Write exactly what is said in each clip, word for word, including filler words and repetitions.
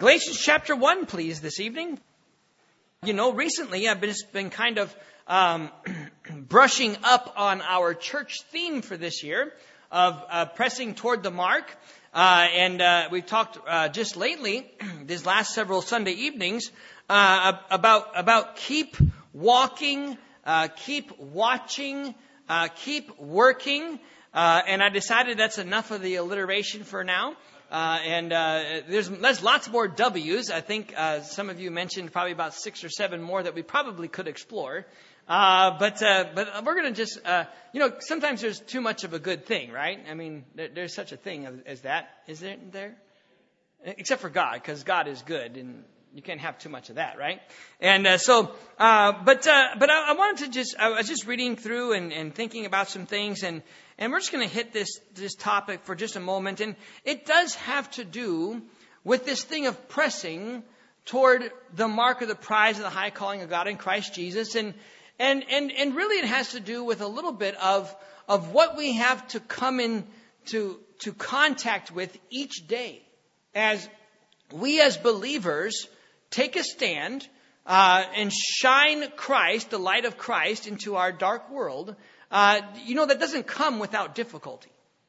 Galatians chapter one, please, this evening. You know, recently I've been, been kind of um, brushing up on our church theme for this year of uh, pressing toward the mark. Uh, and uh, we've talked uh, just lately, these last several Sunday evenings, uh, about about keep walking, uh, keep watching, uh, keep working. Uh, and I decided that's enough of the alliteration for now. Uh, and uh, there's, there's lots more W's. I think uh, some of you mentioned probably about six or seven more that we probably could explore. Uh, but uh, but we're going to just, uh, you know, sometimes there's too much of a good thing, right? I mean, there, there's such a thing as, as that, is there? There, except for God, because God is good, and you can't have too much of that, right? And uh, so, uh, but uh, but I, I wanted to just, I was just reading through and, and thinking about some things, and and we're just going to hit this this topic for just a moment, and it does have to do with this thing of pressing toward the mark of the prize of the high calling of God in Christ Jesus, and. And, and, and really it has to do with a little bit of, of what we have to come in to, to contact with each day as we as believers take a stand, uh, and shine Christ, the light of Christ, into our dark world. Uh, you know, that doesn't come without difficulty.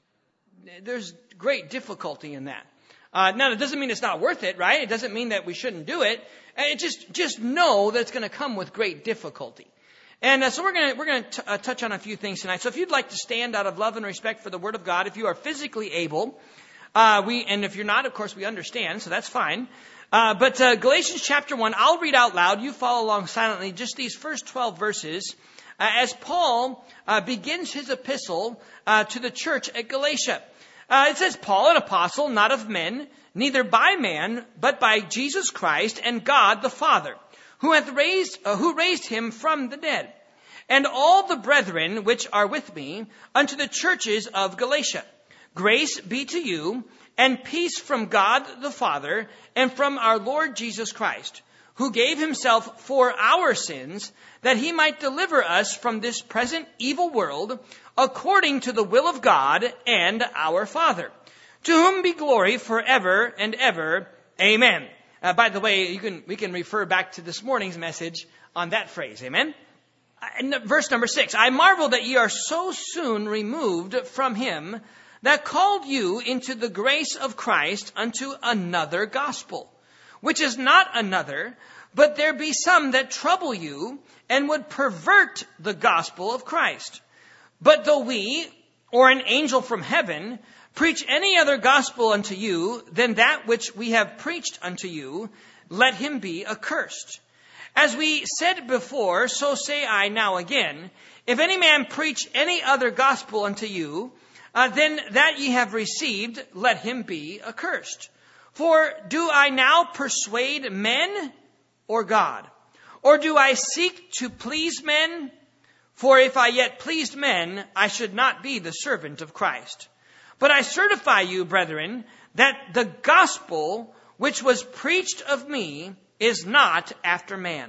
There's great difficulty in that. Uh, now, it doesn't mean it's not worth it, right? It doesn't mean that we shouldn't do it. It just, just know that it's going to come with great difficulty. And uh, so we're going to we're going to uh, touch on a few things tonight. So if you'd like to stand out of love and respect for the Word of God, if you are physically able, uh, we and if you're not, of course, we understand, so that's fine. Uh, but uh, Galatians chapter one, I'll read out loud. You follow along silently. Just these first twelve verses, uh, as Paul uh, begins his epistle uh, to the church at Galatia. Uh, it says, "Paul, an apostle, not of men, neither by man, but by Jesus Christ and God the Father, who hath raised, uh, who raised him from the dead, and all the brethren which are with me unto the churches of Galatia. Grace be to you, and peace from God the Father, and from our Lord Jesus Christ, who gave himself for our sins, that he might deliver us from this present evil world, according to the will of God and our Father, to whom be glory forever and ever. Amen." Uh, by the way, you can we can refer back to this morning's message on that phrase. Amen? Uh, verse number six. "I marvel that ye are so soon removed from him that called you into the grace of Christ unto another gospel, which is not another, but there be some that trouble you and would pervert the gospel of Christ. But though we, or an angel from heaven, preach any other gospel unto you than that which we have preached unto you, let him be accursed. As we said before, so say I now again, if any man preach any other gospel unto you, uh, than that ye have received, let him be accursed. For do I now persuade men or God? Or do I seek to please men? For if I yet pleased men, I should not be the servant of Christ. But I certify you, brethren, that the gospel which was preached of me is not after man.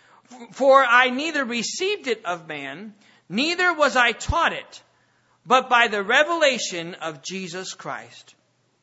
For I neither received it of man, neither was I taught it, but by the revelation of Jesus Christ."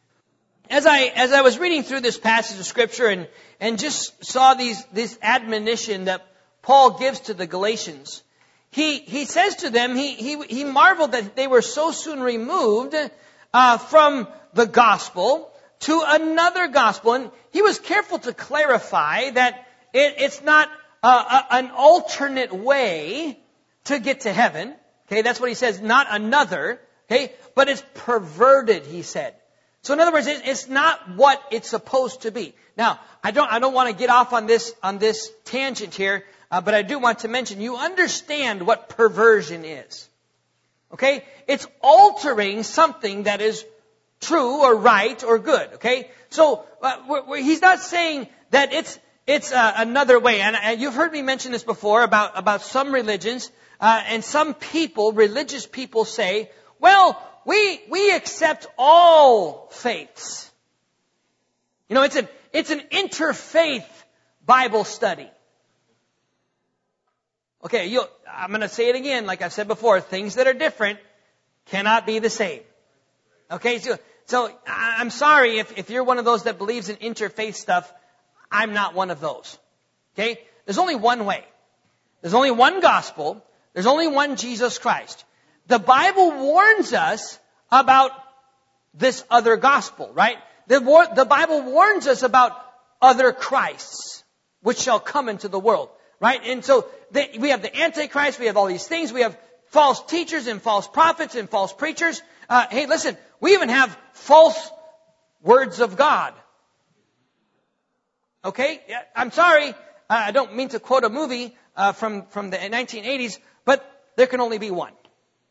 As I as I was reading through this passage of Scripture and, and just saw these this admonition that Paul gives to the Galatians, he he says to them, he he he marveled that they were so soon removed Uh, from the gospel to another gospel. And he was careful to clarify that it, it's not uh, a, an alternate way to get to heaven. Okay, that's what he says, not another. Okay, but it's perverted, he said. So in other words, it, it's not what it's supposed to be. Now, I don't, I don't want to get off on this, on this tangent here, uh, but I do want to mention, you understand what perversion is. Okay? It's altering something that is true or right or good. Okay? So, uh, we're, we're, he's not saying that it's, it's uh, another way. And uh, you've heard me mention this before about, about some religions, uh, and some people, religious people say, well, we, we accept all faiths. You know, it's an, it's an interfaith Bible study. Okay, you, I'm going to say it again, like I've said before, things that are different cannot be the same. Okay, so, So I'm sorry if, if you're one of those that believes in interfaith stuff. I'm not one of those. Okay? There's only one way. There's only one gospel. There's only one Jesus Christ. The Bible warns us about this other gospel, right? The, war, the Bible warns us about other Christs, which shall come into the world, right? And so the, we have the Antichrist, we have all these things, we have false teachers and false prophets and false preachers. Uh, hey, listen, we even have false words of God. Okay? I'm sorry, uh, I don't mean to quote a movie uh, from, from the nineteen eighties, but there can only be one.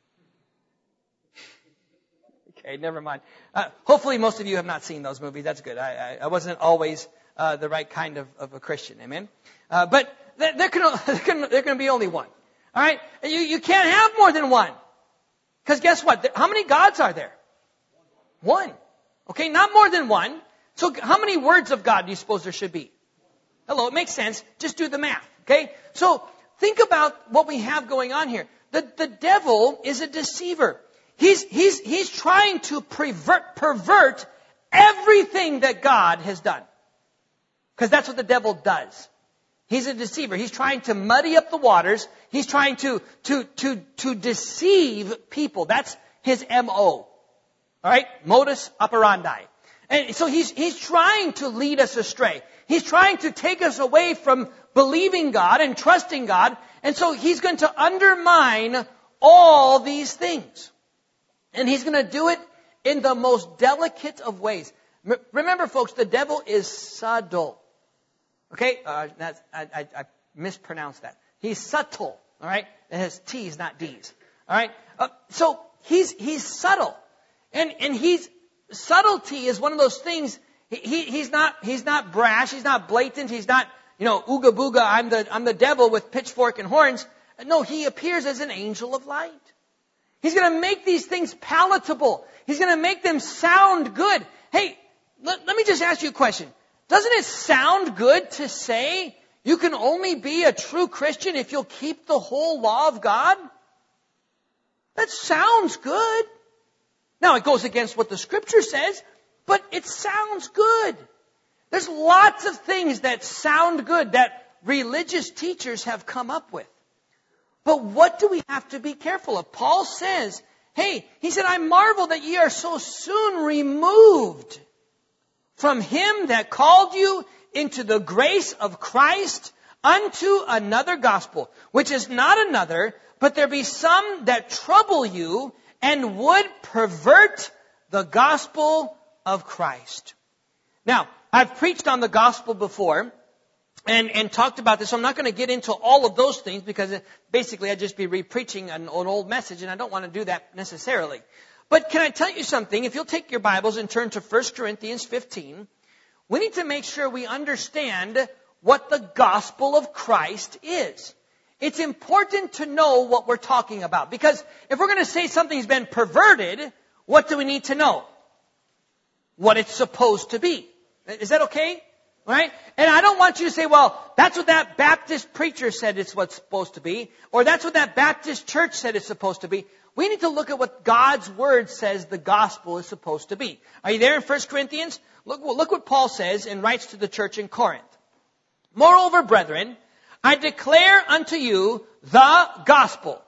Okay, never mind. Uh, hopefully most of you have not seen those movies. That's good. I, I, I wasn't always uh, the right kind of, of a Christian. Amen? Uh, but there, there, can, there, can, there can be only one. All right? You, you can't have more than one. Because guess what? How many gods are there? One. Okay, not more than one. So how many words of God do you suppose there should be? Hello, it makes sense. Just do the math. Okay? So think about what we have going on here. The, the devil is a deceiver. He's, he's, he's trying to pervert, pervert everything that God has done. Because that's what the devil does. He's a deceiver. He's trying to muddy up the waters. He's trying to, to, to, to deceive people. That's his M O. Alright? Modus operandi. And so he's, he's trying to lead us astray. He's trying to take us away from believing God and trusting God. And so he's going to undermine all these things. And he's going to do it in the most delicate of ways. M- remember, folks, the devil is subtle. Okay? Uh, that's, I, I, I mispronounced that. He's subtle. All right? It has T's, not D's. All right? Uh, so he's he's subtle. And and he's subtlety is one of those things. He, he he's not he's not brash. He's not blatant. He's not, you know, ooga booga. I'm the I'm the devil with pitchfork and horns. No, he appears as an angel of light. He's going to make these things palatable. He's going to make them sound good. Hey, let, let me just ask you a question. Doesn't it sound good to say you can only be a true Christian if you'll keep the whole law of God? That sounds good. Now, it goes against what the Scripture says, but it sounds good. There's lots of things that sound good that religious teachers have come up with. But what do we have to be careful of? Paul says, hey, he said, I marvel that ye are so soon removed from him that called you into the grace of Christ unto another gospel, which is not another, but there be some that trouble you and would pervert the gospel of Christ. Now, I've preached on the gospel before. And, and talked about this. So I'm not going to get into all of those things because it, basically I'd just be re-preaching an, an old message, and I don't want to do that necessarily. But can I tell you something? If you'll take your Bibles and turn to First Corinthians fifteen, we need to make sure we understand what the gospel of Christ is. It's important to know what we're talking about. Because if we're going to say something's been perverted, what do we need to know? What it's supposed to be. Is that okay? Right? And I don't want you to say, well, that's what that Baptist preacher said it's what's supposed to be. Or that's what that Baptist church said it's supposed to be. We need to look at what God's Word says the gospel is supposed to be. Are you there in First Corinthians? Look, look what Paul says and writes to the church in Corinth. Moreover, brethren, I declare unto you the gospel.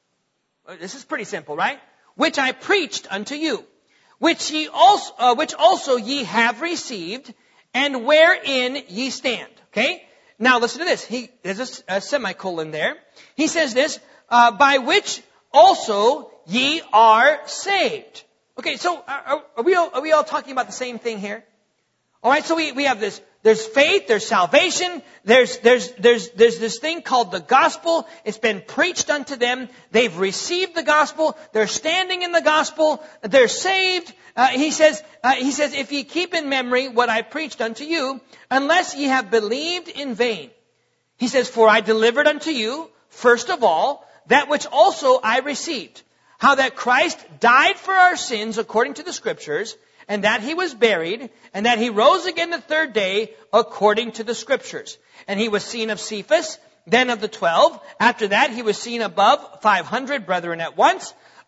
This is pretty simple, right? Which I preached unto you. Which ye also, uh, which also ye have received, and wherein ye stand. Okay? Now listen to this. He, there's a, a semicolon there. He says this, uh, by which also ye are saved. Okay, so are, are, we all, are we all talking about the same thing here? Alright, so we, we have this, there's faith, there's salvation, there's, there's, there's, there's this thing called the gospel. It's been preached unto them. They've received the gospel. They're standing in the gospel. They're saved. Uh, he says, uh, he says, if ye keep in memory what I preached unto you, unless ye have believed in vain. He says, for I delivered unto you, first of all, that which also I received. How that Christ died for our sins according to the Scriptures, and that he was buried, and that he rose again the third day according to the Scriptures. And he was seen of Cephas, then of the twelve. After that he was seen above five hundred brethren at once,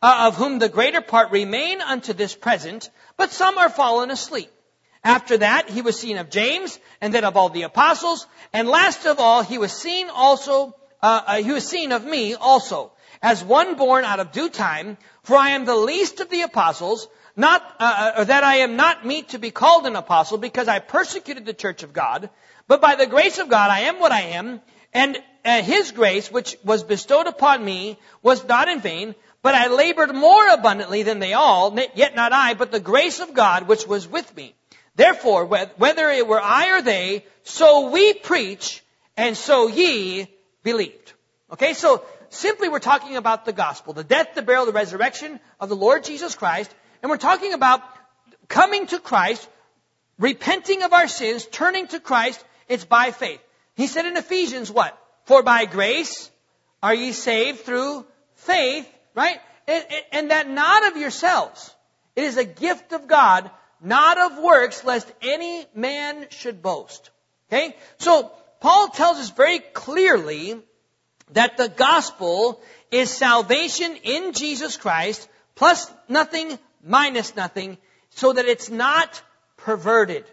uh, of whom the greater part remain unto this present, but some are fallen asleep. After that, he was seen of James, and then of all the apostles, and last of all, he was seen also, uh, uh, he was seen of me also, as one born out of due time, for I am the least of the apostles, not, uh, or that I am not meet to be called an apostle, because I persecuted the church of God, but by the grace of God I am what I am, and uh, his grace, which was bestowed upon me, was not in vain, but I labored more abundantly than they all, yet not I, but the grace of God which was with me. Therefore, whether it were I or they, so we preach, and so ye believed. Okay, so simply we're talking about the gospel, the death, the burial, the resurrection of the Lord Jesus Christ, and we're talking about coming to Christ, repenting of our sins, turning to Christ. It's by faith. He said in Ephesians what? For by grace are ye saved through faith, right? And, and that not of yourselves. It is a gift of God, not of works, lest any man should boast. Okay? So, Paul tells us very clearly that the gospel is salvation in Jesus Christ, plus nothing, minus nothing, so that it's not perverted.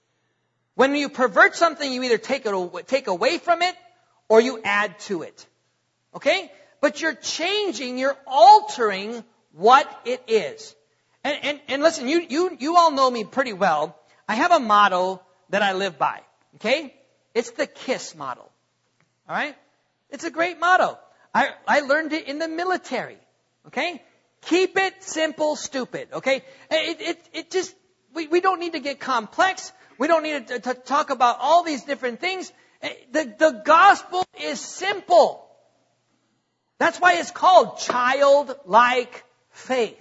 When you pervert something, you either take it, take away from it, or you add to it. Okay? But you're changing, you're altering what it is. And, and, and listen, you, you, you all know me pretty well. I have a motto that I live by. Okay? It's the KISS motto. Alright? It's a great motto. I, I learned it in the military. Okay? Keep it simple, stupid. Okay? It, it, it just, we, we don't need to get complex. We don't need to, to talk about all these different things. The, the gospel is simple. That's why it's called childlike faith.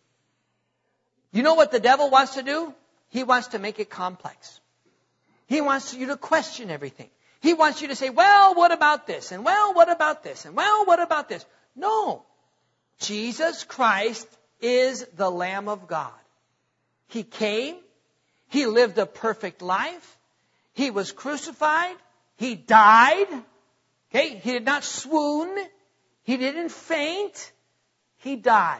You know what the devil wants to do? He wants to make it complex. He wants you to question everything. He wants you to say, well, what about this? And well, what about this? And well, what about this? No. Jesus Christ is the Lamb of God. He came. He lived a perfect life. He was crucified. He died. Okay? He did not swoon. He didn't faint. He died.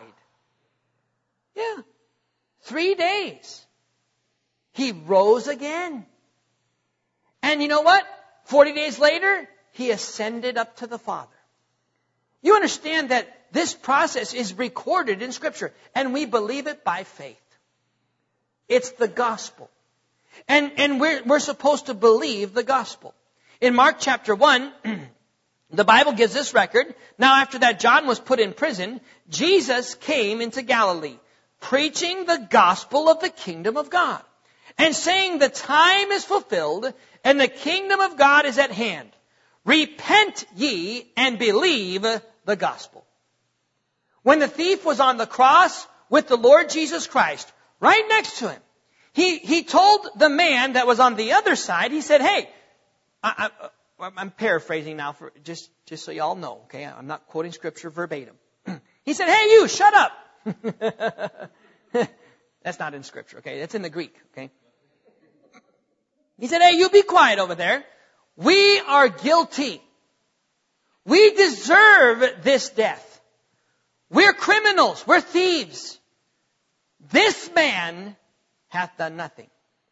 Yeah. Three days. He rose again. And you know what? Forty days later, He ascended up to the Father. You understand that this process is recorded in Scripture, and we believe it by faith. It's the gospel. And, and we're, we're supposed to believe the gospel. In Mark chapter one, the Bible gives this record. Now after that John was put in prison, Jesus came into Galilee, preaching the gospel of the kingdom of God, and saying the time is fulfilled, and the kingdom of God is at hand. Repent ye and believe the gospel. When the thief was on the cross with the Lord Jesus Christ, right next to him, he, he told the man that was on the other side, he said, hey, I, I, I'm paraphrasing now for just, just so y'all know, okay? I'm not quoting scripture verbatim. He said, hey, you, shut up. That's not in scripture, okay? That's in the Greek, okay? He said, hey, you be quiet over there. We are guilty. We deserve this death. We're criminals. We're thieves. This man hath done nothing.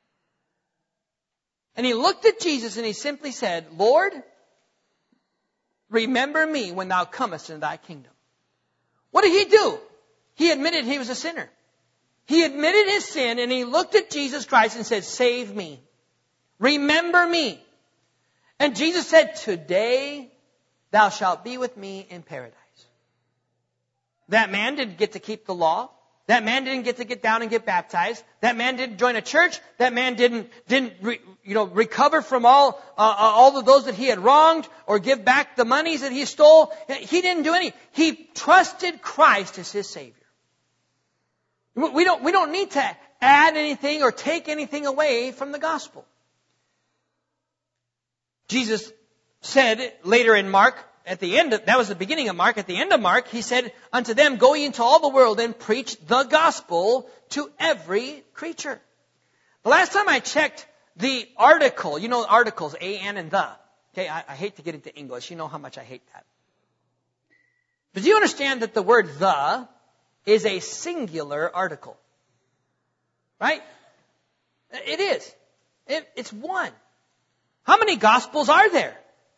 And he looked at Jesus and he simply said, Lord, remember me when thou comest into thy kingdom. What did he do? He admitted he was a sinner. He admitted his sin and he looked at Jesus Christ and said, save me. Remember me. And Jesus said, today thou shalt be with me in paradise. That man didn't get to keep the law. That man didn't get to get down and get baptized. That man didn't join a church. That man didn't, didn't, re, you know, recover from all, uh, all of those that he had wronged or give back the monies that he stole. He didn't do any. He trusted Christ as his Savior. We don't, we don't need to add anything or take anything away from the gospel. Jesus said later in Mark, at the end of, that was the beginning of Mark, at the end of Mark, he said, unto them, go ye into all the world and preach the gospel to every creature. The last time I checked the article, you know articles, a, an, and the. Okay, I, I hate to get into English. You know how much I hate that. But do you understand that the word the is a singular article. Right? It is. It, it's one. How many Gospels are there?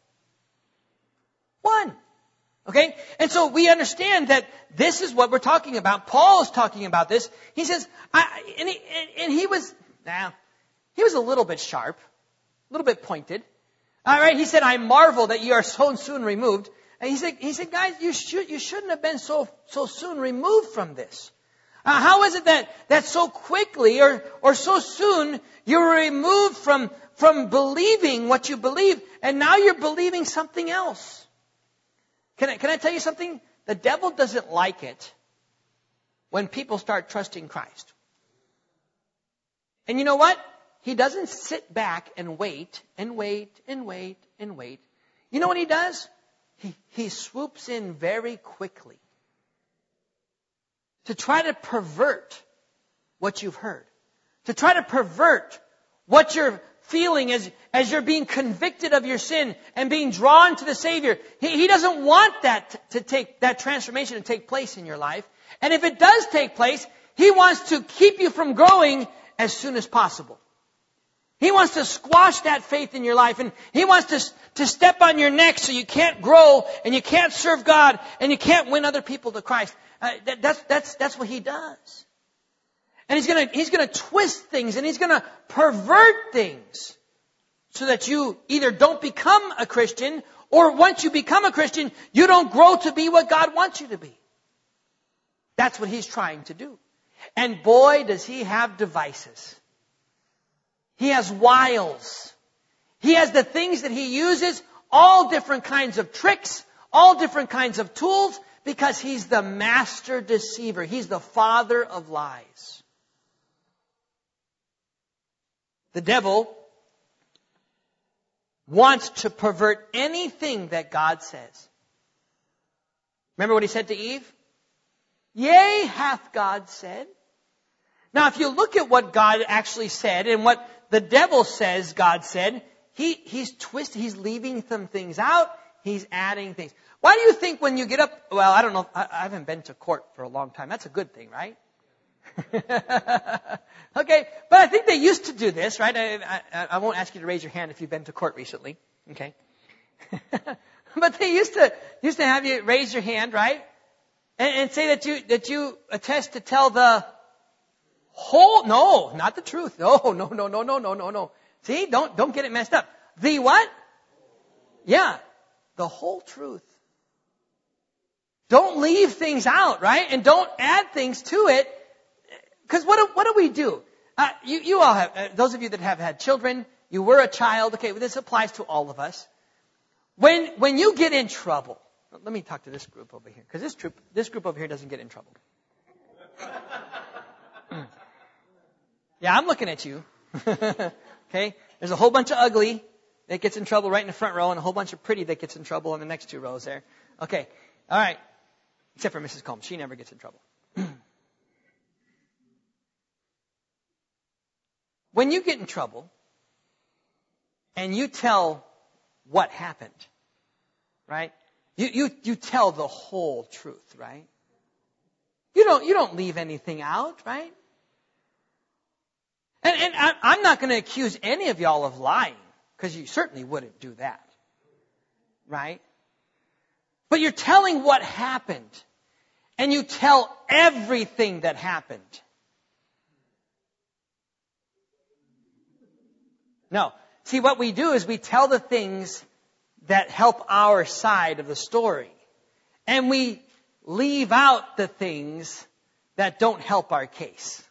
One. Okay? And so we understand that this is what we're talking about. Paul is talking about this. He says, I, and, he, and he was, now, he was a little bit sharp, a little bit pointed. All right? He said, I marvel that you are so soon removed. And he said, he said, guys, you should, you shouldn't have been so, so soon removed from this. Uh, how is it that, that so quickly or, or so soon you were removed from, from believing what you believe and now you're believing something else? Can I, can I tell you something? The devil doesn't like it when people start trusting Christ. And you know what? He doesn't sit back and wait and wait and wait and wait. You know what he does? He, he swoops in very quickly to try to pervert what you've heard. To try to pervert what you're feeling as, as you're being convicted of your sin and being drawn to the Savior. He, he doesn't want that to take, that transformation to take place in your life. And if it does take place, he wants to keep you from growing as soon as possible. He wants to squash that faith in your life, and he wants to, to step on your neck so you can't grow and you can't serve God and you can't win other people to Christ. Uh, that, that's, that's, that's what he does. And he's gonna, he's gonna twist things and he's gonna pervert things so that you either don't become a Christian or once you become a Christian, you don't grow to be what God wants you to be. That's what he's trying to do. And boy, does he have devices. He has wiles. He has the things that he uses, all different kinds of tricks, all different kinds of tools, because he's the master deceiver. He's the father of lies. The devil wants to pervert anything that God says. Remember what he said to Eve? Yea, hath God said. Now, if you look at what God actually said and what the devil says God said, he, he's twisted, he's leaving some things out, he's adding things. Why do you think when you get up, well, I don't know, I, I haven't been to court for a long time. That's a good thing, right? Okay, but I think they used to do this, right? I, I, I won't ask you to raise your hand if you've been to court recently, okay? But they used to used to have you raise your hand, right? And, and say that you that you attest to tell the whole, no, not the truth. No, no, no, no, no, no, no, no. See, don't don't get it messed up. The what? Yeah, the whole truth. Don't leave things out, right? And don't add things to it. Because what do, what do we do? Uh, you, you all have, uh, those of you that have had children, you were a child. Okay, well, this applies to all of us. When when you get in trouble, let me talk to this group over here, because this group this group over here doesn't get in trouble. Yeah, I'm looking at you. Okay, there's a whole bunch of ugly that gets in trouble right in the front row, and a whole bunch of pretty that gets in trouble in the next two rows there. Okay, all right, except for Missus Combs, she never gets in trouble. When you get in trouble and you tell what happened, right? You, you, you tell the whole truth, right? You don't, you don't leave anything out, right? And, and I, I'm not going to accuse any of y'all of lying, because you certainly wouldn't do that, right? But you're telling what happened, and you tell everything that happened. No. See, what we do is we tell the things that help our side of the story. And we leave out the things that don't help our case.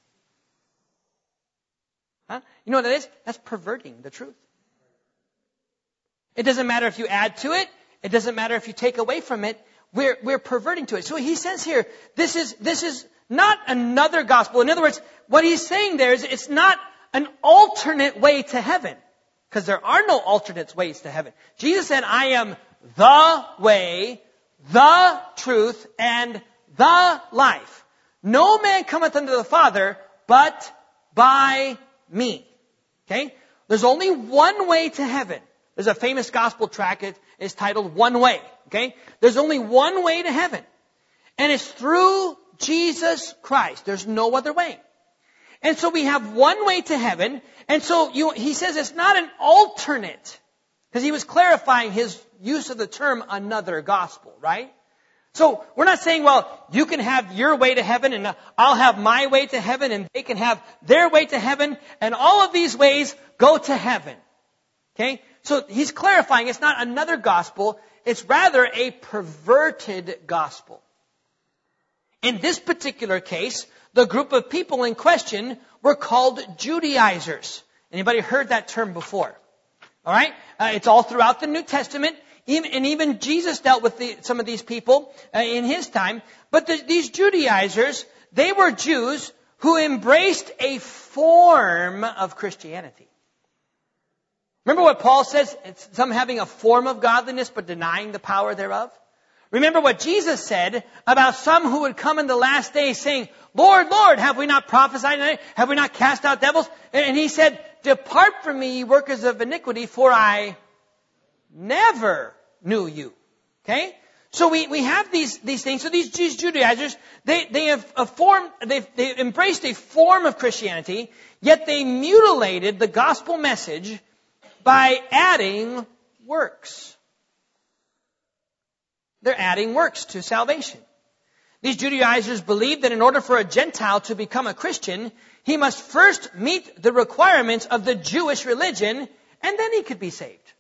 Huh? You know what that is? That's perverting the truth. It doesn't matter if you add to it. It doesn't matter if you take away from it. We're, we're perverting to it. So he says here, this is, this is not another gospel. In other words, what he's saying there is it's not an alternate way to heaven. Because there are no alternate ways to heaven. Jesus said, I am the way, the truth, and the life. No man cometh unto the Father but by me. Okay? There's only one way to heaven. There's a famous gospel tract. It is titled One Way. Okay? There's only one way to heaven. And it's through Jesus Christ. There's no other way. And so we have one way to heaven. And so you, he says it's not an alternate. Because he was clarifying his use of the term another gospel, right? So we're not saying, well, you can have your way to heaven and I'll have my way to heaven and they can have their way to heaven and all of these ways go to heaven. Okay? So he's clarifying it's not another gospel, it's rather a perverted gospel. In this particular case, the group of people in question were called Judaizers. Anybody heard that term before? All right? Uh, it's all throughout the New Testament. Even, and even Jesus dealt with the, some of these people uh, in his time. But the, these Judaizers, they were Jews who embraced a form of Christianity. Remember what Paul says? It's some having a form of godliness but denying the power thereof. Remember what Jesus said about some who would come in the last days saying, Lord, Lord, have we not prophesied? Have we not cast out devils? And he said, depart from me, ye workers of iniquity, for I never knew you. Okay? So we, we have these, these things. So these, these Judaizers, they, they have a form, they've, they embraced a form of Christianity, yet they mutilated the gospel message by adding works. They're adding works to salvation. These Judaizers believed that in order for a Gentile to become a Christian, he must first meet the requirements of the Jewish religion, and then he could be saved.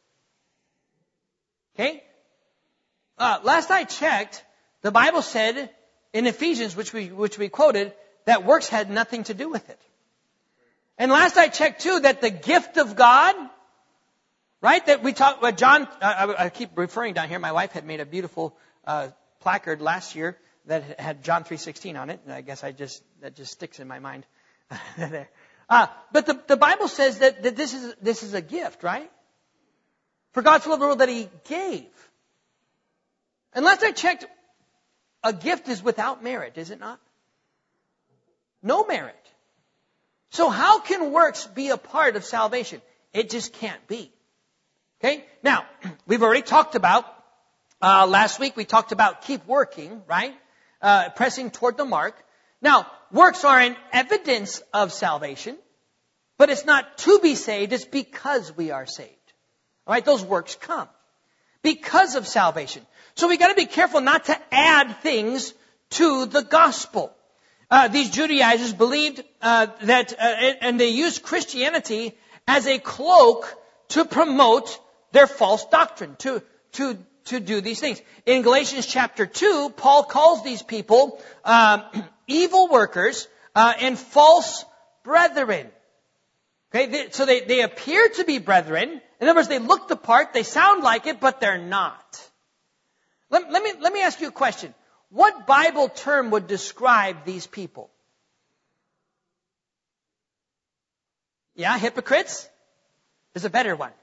Okay? Uh, last I checked, the Bible said in Ephesians, which we which we quoted, that works had nothing to do with it. And last I checked too, that the gift of God, right? That we talked about John. Uh, I, I keep referring down here. My wife had made a beautiful uh, placard last year that had John three sixteen on it, and I guess I just that just sticks in my mind. there. Uh, but the, the Bible says that, that this is this is a gift, right? For God so loved the world that He gave. And last I checked, a gift is without merit, is it not? No merit. So how can works be a part of salvation? It just can't be. Okay? Now, we've already talked about, uh, last week we talked about keep working, right? Uh, pressing toward the mark. Now, works are an evidence of salvation, but it's not to be saved, it's because we are saved. All right, those works come because of salvation. So we got to be careful not to add things to the gospel. Uh, these Judaizers believed uh, that, uh, and they used Christianity as a cloak to promote their false doctrine, to to to do these things. In Galatians chapter two, Paul calls these people um, evil workers uh, and false brethren. Okay, they, so they, they appear to be brethren. In other words, they look the part, they sound like it, but they're not. Let, let me let me ask you a question. What Bible term would describe these people? Yeah, hypocrites? There's a better one.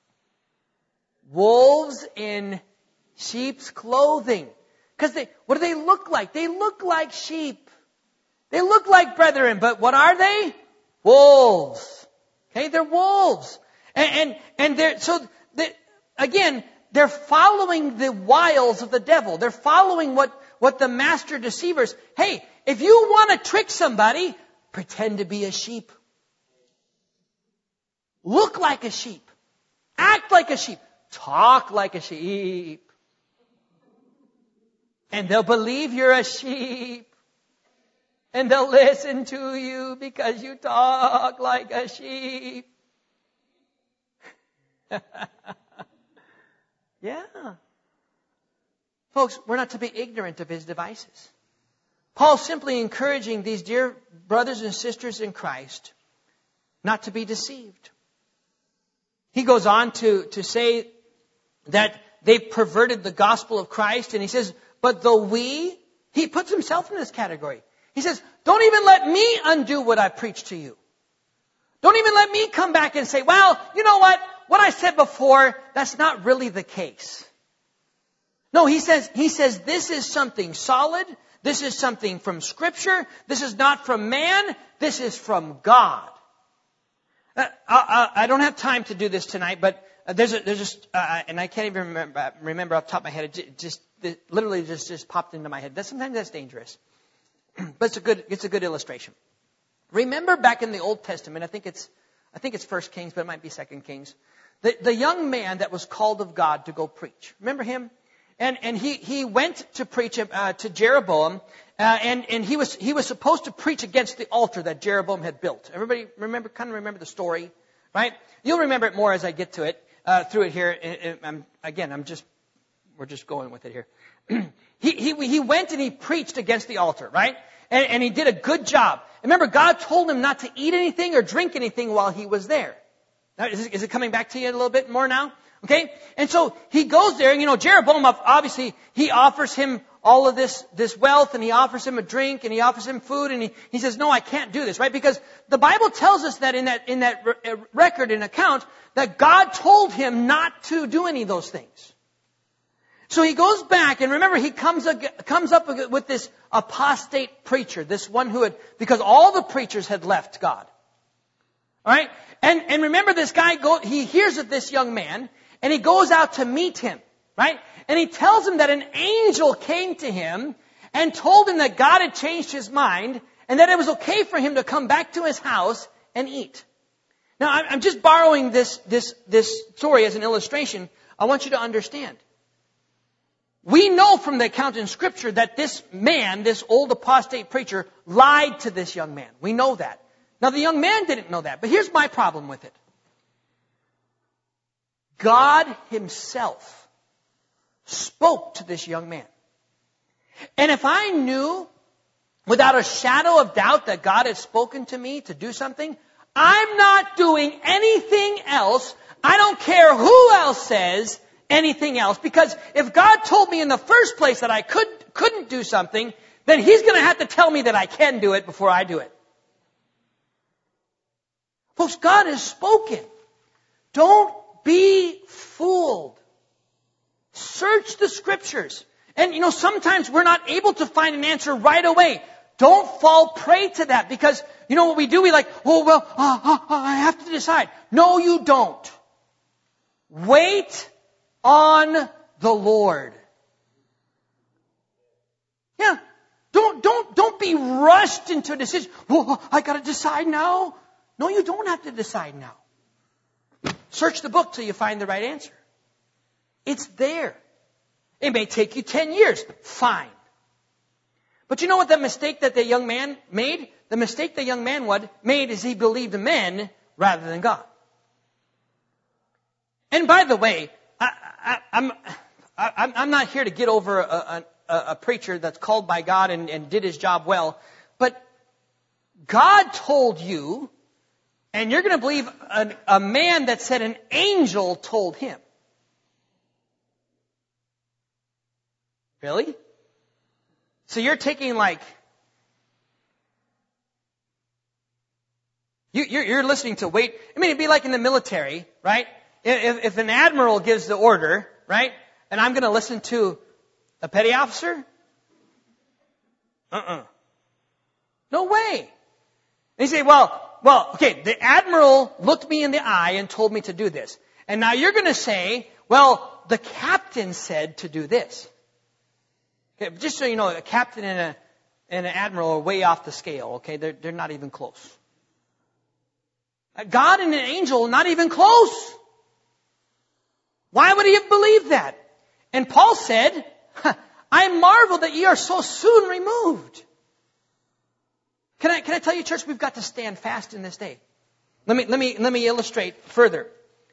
Wolves in sheep's clothing. Because they, what do they look like? They look like sheep. They look like brethren, but what are they? Wolves. Okay, they're wolves. And, and, and they're, so, they, again, they're following the wiles of the devil. They're following what, what the master deceivers. Hey, if you want to trick somebody, pretend to be a sheep. Look like a sheep. Act like a sheep. Talk like a sheep. And they'll believe you're a sheep. And they'll listen to you because you talk like a sheep. Yeah. Folks, we're not to be ignorant of his devices. Paul's simply encouraging these dear brothers and sisters in Christ not to be deceived. He goes on to, to say that they've perverted the gospel of Christ, and he says, but though we, he puts himself in this category. He says, don't even let me undo what I preached to you. Don't even let me come back and say, well, you know what? What I said before, that's not really the case. No, he says, he says, this is something solid. This is something from Scripture. This is not from man. This is from God. Uh, I, I, I don't have time to do this tonight, but uh, there's a, there's just, uh, and I can't even remember, remember off the top of my head. It just, it literally just, just popped into my head. That sometimes that's dangerous. but it's a good, it's a good illustration. Remember back in the Old Testament, I think it's, I think it's First Kings, but it might be Second Kings. The, the young man that was called of God to go preach. Remember him? And, and he, he went to preach, uh, to Jeroboam, uh, and, and he was, he was supposed to preach against the altar that Jeroboam had built. Everybody remember, kind of remember the story, right? You'll remember it more as I get to it, uh, through it here. And, and again, I'm just, we're just going with it here. he, he, he went and he preached against the altar, right? And, and he did a good job. Remember, God told him not to eat anything or drink anything while he was there. Now, is it, is it coming back to you a little bit more now? Okay? And so he goes there, and you know, Jeroboam, obviously, he offers him all of this, this wealth, and he offers him a drink, and he offers him food, and he, he says, no, I can't do this, right? Because the Bible tells us that in that, in that record and account, that God told him not to do any of those things. So he goes back, and remember, he comes, comes up with this apostate preacher, this one who had, because all the preachers had left God. Alright? And, and remember this guy, go, he hears of this young man, and he goes out to meet him. Right? And he tells him that an angel came to him and told him that God had changed his mind, and that it was okay for him to come back to his house and eat. Now, I'm just borrowing this, this, this story as an illustration. I want you to understand. We know from the account in Scripture that this man, this old apostate preacher, lied to this young man. We know that. Now, the young man didn't know that, but here's my problem with it. God Himself spoke to this young man. And if I knew without a shadow of doubt that God had spoken to me to do something, I'm not doing anything else. I don't care who else says anything else, because if God told me in the first place that I could, couldn't do something, then He's going to have to tell me that I can do it before I do it. Folks, God has spoken. Don't be fooled. Search the Scriptures. And you know, sometimes we're not able to find an answer right away. Don't fall prey to that, because you know what we do? We like, oh, well, uh, uh, uh, I have to decide. No, you don't. Wait on the Lord. Yeah. Don't, don't, don't be rushed into a decision. Well, I gotta decide now. No, you don't have to decide now. Search the book till you find the right answer. It's there. It may take you ten years. Fine. But you know what the mistake that the young man made? The mistake the young man made is he believed men rather than God. And by the way, I, I, I'm, I, I'm not here to get over a, a, a preacher that's called by God and, and did his job well. But God told you, and you're going to believe a, a man that said an angel told him. Really? So you're taking like, you, you're, you're listening to wait. I mean, it'd be like in the military, right? If, if an admiral gives the order, right? And I'm going to listen to a petty officer? Uh-uh. No way. And you say, well, well, okay, the admiral looked me in the eye and told me to do this. And now you're going to say, well, the captain said to do this. Okay, just so you know, a captain and a and an admiral are way off the scale. Okay, they're they're not even close. God and an angel, not even close. Why would he have believed that? And Paul said, I marvel that ye are so soon removed. Can I can I tell you, church, we've got to stand fast in this day. Let me let me let me illustrate further.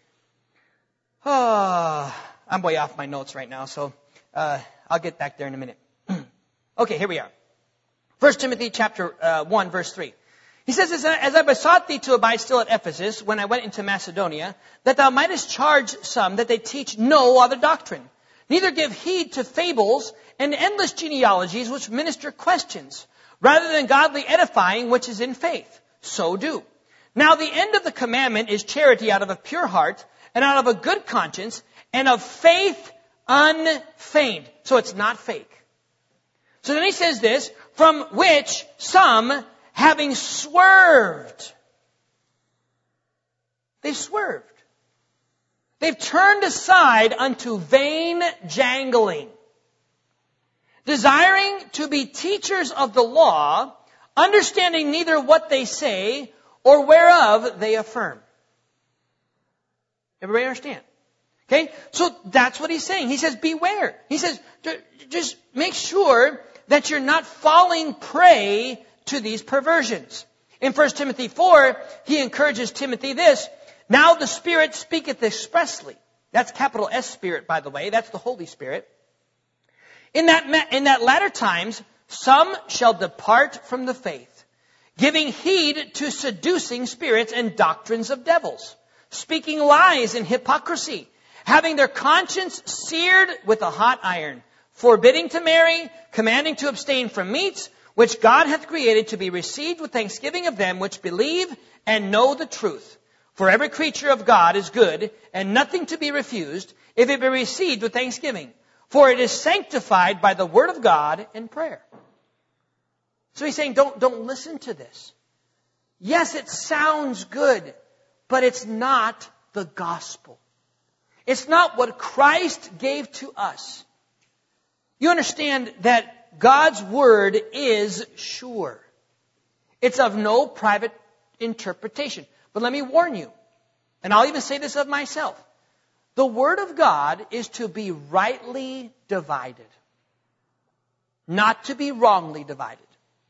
Oh, I'm way off my notes right now, so uh, I'll get back there in a minute. Okay, here we are. First Timothy chapter uh, one, verse three. He says, as I, as I besought thee to abide still at Ephesus, when I went into Macedonia, that thou mightest charge some that they teach no other doctrine, neither give heed to fables and endless genealogies which minister questions, rather than godly edifying which is in faith. So do. Now the end of the commandment is charity out of a pure heart, and out of a good conscience, and of faith unfeigned. So it's not fake. So then he says this, from which some, having swerved, they've swerved. They've turned aside unto vain jangling. desiring to be teachers of the law, understanding neither what they say or whereof they affirm. Everybody understand? Okay? So that's what he's saying. He says, beware. He says, just make sure that you're not falling prey to these perversions. In First Timothy four, he encourages Timothy this, now the Spirit speaketh expressly. That's capital S Spirit, by the way. That's the Holy Spirit. In that, in that latter times, some shall depart from the faith, giving heed to seducing spirits and doctrines of devils, speaking lies and hypocrisy, having their conscience seared with a hot iron, forbidding to marry, commanding to abstain from meats, which God hath created to be received with thanksgiving of them which believe and know the truth. For every creature of God is good, and nothing to be refused, if it be received with thanksgiving. For it is sanctified by the word of God and prayer. So he's saying, don't, don't listen to this. Yes, it sounds good, but it's not the gospel. It's not what Christ gave to us. You understand that God's word is sure. It's of no private interpretation. But let me warn you, and I'll even say this of myself. The word of God is to be rightly divided, not to be wrongly divided.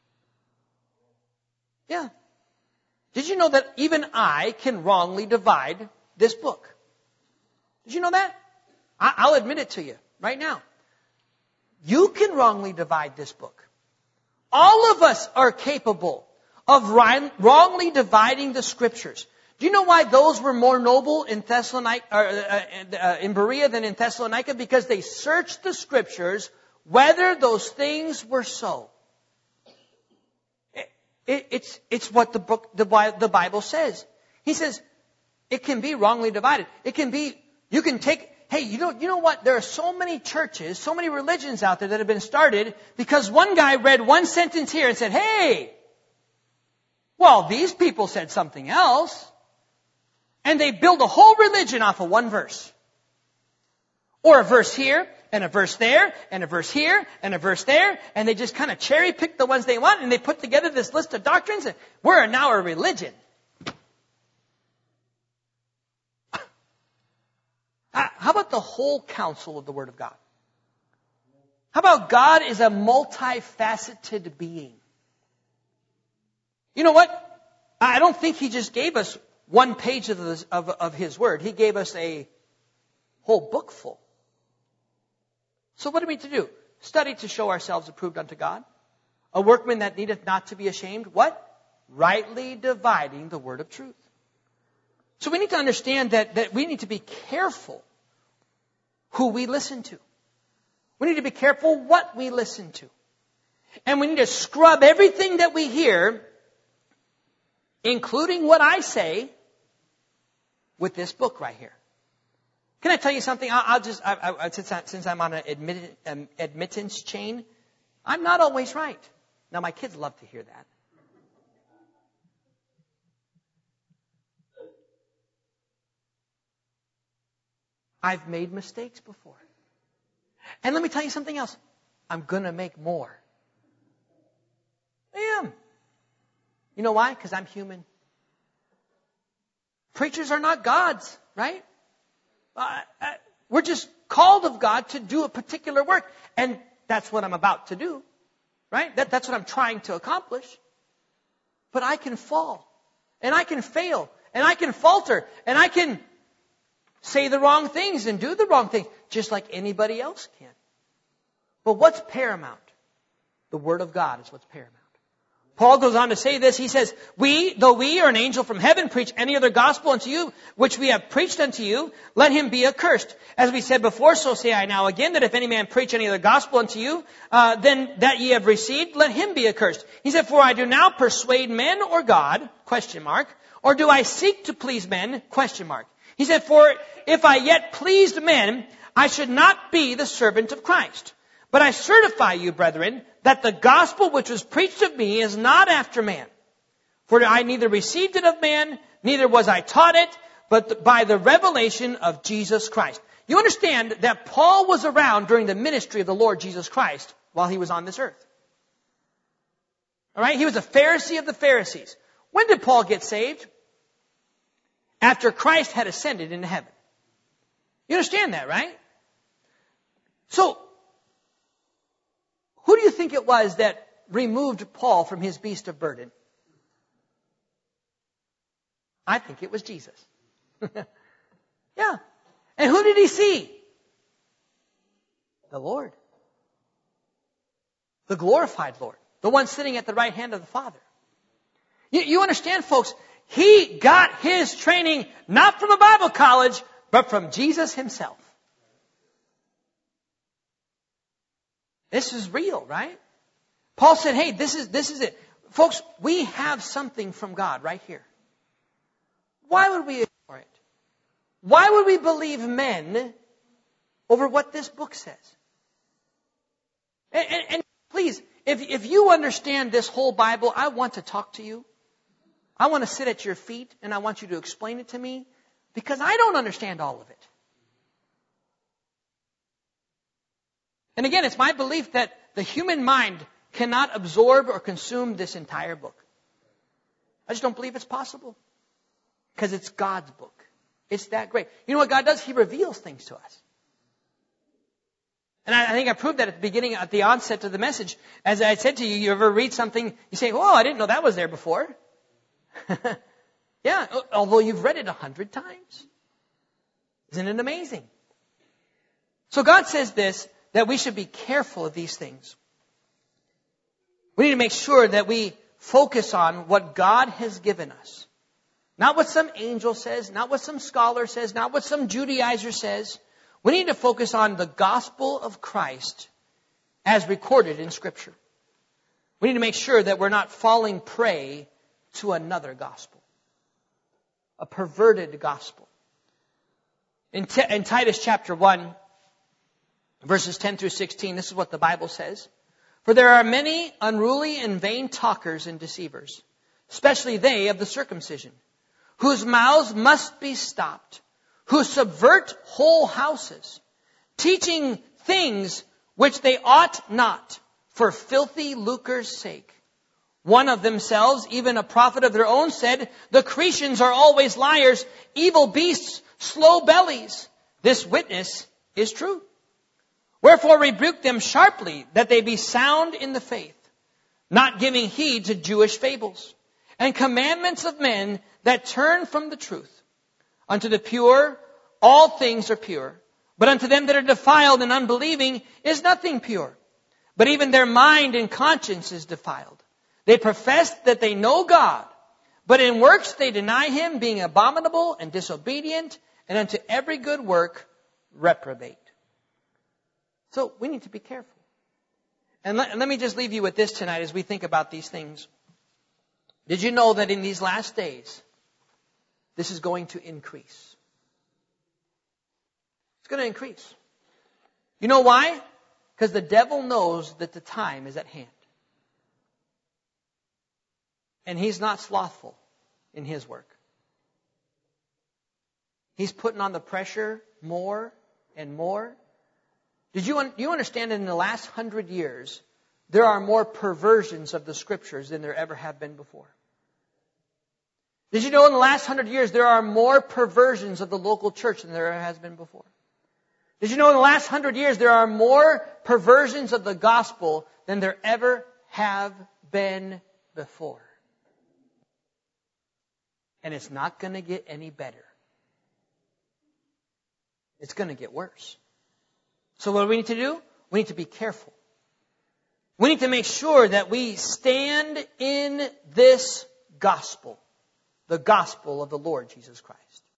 Yeah. Did you know that even I can wrongly divide this book? Did you know that? I'll admit it to you right now. You can wrongly divide this book. All of us are capable of wrongly dividing the Scriptures. Do you know why those were more noble in Thessalonica, or, uh, uh, in Berea than in Thessalonica? Because they searched the Scriptures whether those things were so. It, it, it's, it's what the book, the, the Bible says. He says it can be wrongly divided. It can be, you can take. Hey, you know, you know what? There are so many churches, so many religions out there that have been started because one guy read one sentence here and said, hey, well, these people said something else. And they build a whole religion off of one verse. Or a verse here, and a verse there, and a verse here, and a verse there, and they just kind of cherry pick the ones they want, and they put together this list of doctrines, and we're now a religion. How about the whole counsel of the Word of God? How about God is a multifaceted being? You know what? I don't think He just gave us one page of, this, of, of His Word. He gave us a whole book full. So what are we to do? Study to show ourselves approved unto God. A workman that needeth not to be ashamed. What? Rightly dividing the word of truth. So we need to understand that, that we need to be careful who we listen to. We need to be careful what we listen to. And we need to scrub everything that we hear, including what I say, with this book right here. Can I tell you something? I'll, I'll just, I, I, since, I, since I'm on an admit, um, admittance chain, I'm not always right. Now my kids love to hear that. I've made mistakes before. And let me tell you something else. I'm going to make more. I am. You know why? Because I'm human. Preachers are not gods, right? Uh, uh, we're just called of God to do a particular work. And that's what I'm about to do, right? That, that's what I'm trying to accomplish. But I can fall. And I can fail. And I can falter. And I can say the wrong things and do the wrong things, just like anybody else can. But what's paramount? The Word of God is what's paramount. Paul goes on to say this. He says, We, though we or an angel from heaven preach any other gospel unto you, which we have preached unto you, let him be accursed. As we said before, so say I now again, that if any man preach any other gospel unto you, uh, then that ye have received, let him be accursed. He said, For I do now persuade men or God, question mark, or do I seek to please men, question mark. He said, For if I yet pleased men, I should not be the servant of Christ. But I certify you, brethren, that the gospel which was preached of me is not after man. For I neither received it of man, neither was I taught it, but by the revelation of Jesus Christ. You understand that Paul was around during the ministry of the Lord Jesus Christ while he was on this earth. All right? He was a Pharisee of the Pharisees. When did Paul get saved? After Christ had ascended into heaven. You understand that, right? So, who do you think it was that removed Paul from his beast of burden? I think it was Jesus. Yeah. And who did he see? The Lord. The glorified Lord. The one sitting at the right hand of the Father. You, you understand, folks, he got his training not from a Bible college, but from Jesus himself. This is real, right? Paul said, hey, this is, this is it. Folks, we have something from God right here. Why would we ignore it? Why would we believe men over what this book says? And, and, and please, if, if you understand this whole Bible, I want to talk to you. I want to sit at your feet and I want you to explain it to me because I don't understand all of it. And again, it's my belief that the human mind cannot absorb or consume this entire book. I just don't believe it's possible. Because it's God's book. It's that great. You know what God does? He reveals things to us. And I, I think I proved that at the beginning, at the onset of the message. As I said to you, you ever read something, you say, oh, I didn't know that was there before. Yeah, although you've read it a hundred times. Isn't it amazing? So God says this, that we should be careful of these things. We need to make sure that we focus on what God has given us. Not what some angel says, not what some scholar says, not what some Judaizer says. We need to focus on the gospel of Christ as recorded in Scripture. We need to make sure that we're not falling prey to another gospel. A perverted gospel. In, T- in Titus chapter one, verses ten through sixteen, this is what the Bible says. For there are many unruly and vain talkers and deceivers, especially they of the circumcision, whose mouths must be stopped, who subvert whole houses, teaching things which they ought not, for filthy lucre's sake. One of themselves, even a prophet of their own, said, the Cretians are always liars, evil beasts, slow bellies. This witness is true. Wherefore rebuke them sharply, that they be sound in the faith, not giving heed to Jewish fables, and commandments of men that turn from the truth. Unto the pure, all things are pure. But unto them that are defiled and unbelieving is nothing pure. But even their mind and conscience is defiled. They profess that they know God, but in works they deny Him, being abominable and disobedient, and unto every good work reprobate. So we need to be careful. And let, let me just leave you with this tonight as we think about these things. Did you know that in these last days, this is going to increase? It's going to increase. You know why? Because the devil knows that the time is at hand. And he's not slothful in his work. He's putting on the pressure more and more. Did you, un- you understand that in the last hundred years, there are more perversions of the Scriptures than there ever have been before? Did you know in the last hundred years, there are more perversions of the local church than there has been before? Did you know in the last hundred years, there are more perversions of the gospel than there ever have been before? And it's not going to get any better. It's going to get worse. So what do we need to do? We need to be careful. We need to make sure that we stand in this gospel, the gospel of the Lord Jesus Christ.